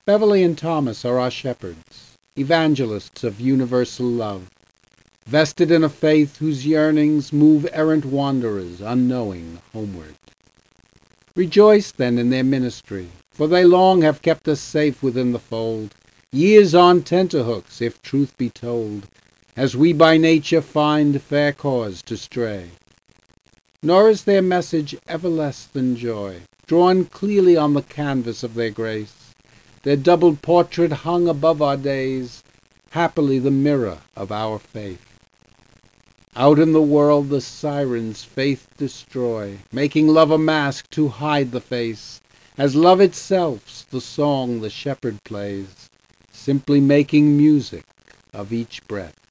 Beverly and Thomas are our shepherds, evangelists of universal love, vested in a faith whose yearnings move errant wanderers unknowing homeward. Rejoice then in their ministry, for they long have kept us safe within the fold, years on tenterhooks, if truth be told, as we by nature find fair cause to stray. Nor is their message ever less than joy, drawn clearly on the canvas of their grace, their doubled portrait hung above our days, happily the mirror of our faith. Out in the world the sirens faith destroy, making love a mask to hide the face, as love itself's the song the shepherd plays, simply making music of each breath.